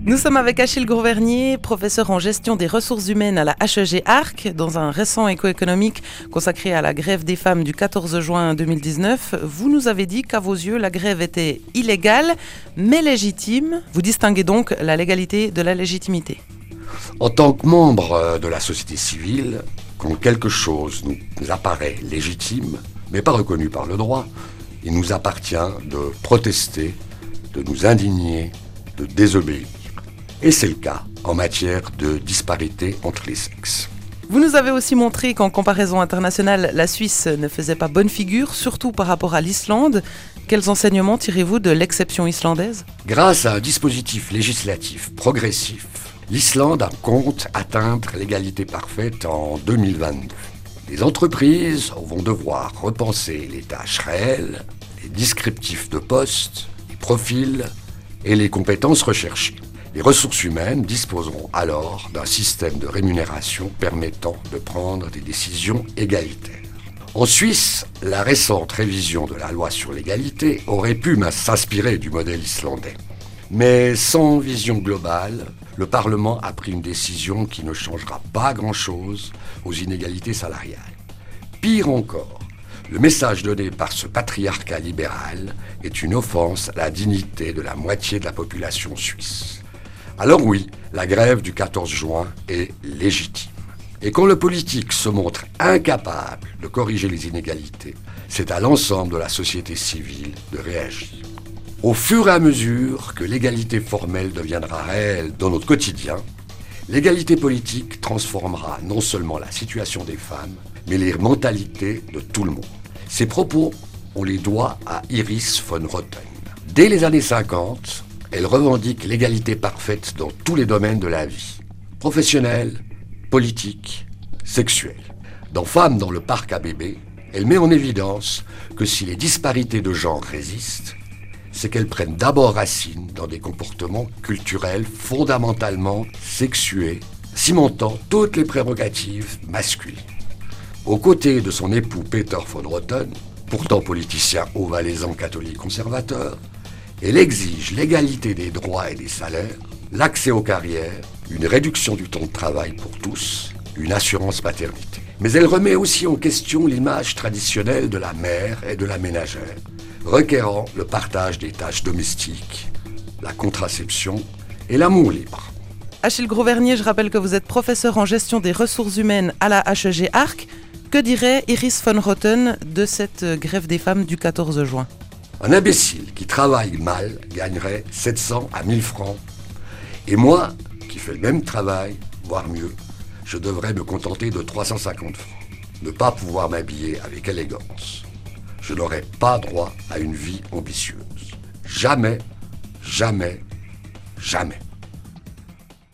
Nous sommes avec Achille Grosvernier, professeur en gestion des ressources humaines à la HEG Arc. Dans un récent écho économique consacré à la grève des femmes du 14 juin 2019, vous nous avez dit qu'à vos yeux, la grève était illégale, mais légitime. Vous distinguez donc la légalité de la légitimité. En tant que membre de la société civile, quand quelque chose nous apparaît légitime, mais pas reconnu par le droit, il nous appartient de protester, de nous indigner, de désobéir. Et c'est le cas en matière de disparité entre les sexes. Vous nous avez aussi montré qu'en comparaison internationale, la Suisse ne faisait pas bonne figure, surtout par rapport à l'Islande. Quels enseignements tirez-vous de l'exception islandaise ? Grâce à un dispositif législatif progressif, l'Islande compte atteindre l'égalité parfaite en 2022. Les entreprises vont devoir repenser les tâches réelles, les descriptifs de postes, les profils et les compétences recherchées. Les ressources humaines disposeront alors d'un système de rémunération permettant de prendre des décisions égalitaires. En Suisse, la récente révision de la loi sur l'égalité aurait pu s'inspirer du modèle islandais. Mais sans vision globale, le Parlement a pris une décision qui ne changera pas grand-chose aux inégalités salariales. Pire encore, le message donné par ce patriarcat libéral est une offense à la dignité de la moitié de la population suisse. Alors oui, la grève du 14 juin est légitime. Et quand le politique se montre incapable de corriger les inégalités, c'est à l'ensemble de la société civile de réagir. Au fur et à mesure que l'égalité formelle deviendra réelle dans notre quotidien, l'égalité politique transformera non seulement la situation des femmes, mais les mentalités de tout le monde. Ces propos, on les doit à Iris von Rotten. Dès les années 50, elle revendique l'égalité parfaite dans tous les domaines de la vie, professionnelle, politique, sexuelle. Dans Femmes dans le parc à bébés, elle met en évidence que si les disparités de genre résistent, c'est qu'elles prennent d'abord racine dans des comportements culturels fondamentalement sexués, cimentant toutes les prérogatives masculines. Aux côtés de son époux Peter von Rotten, pourtant politicien haut-valaisan catholique conservateur, elle exige l'égalité des droits et des salaires, l'accès aux carrières, une réduction du temps de travail pour tous, une assurance paternité. Mais elle remet aussi en question l'image traditionnelle de la mère et de la ménagère, requérant le partage des tâches domestiques, la contraception et l'amour libre. Achille Grosvernier, je rappelle que vous êtes professeur en gestion des ressources humaines à la HEG Arc. Que dirait Iris von Rotten de cette grève des femmes du 14 juin ? Un imbécile qui travaille mal gagnerait 700 à 1000 francs. Et moi, qui fais le même travail, voire mieux, je devrais me contenter de 350 francs. Ne pas pouvoir m'habiller avec élégance. Je n'aurai pas droit à une vie ambitieuse. Jamais, jamais, jamais.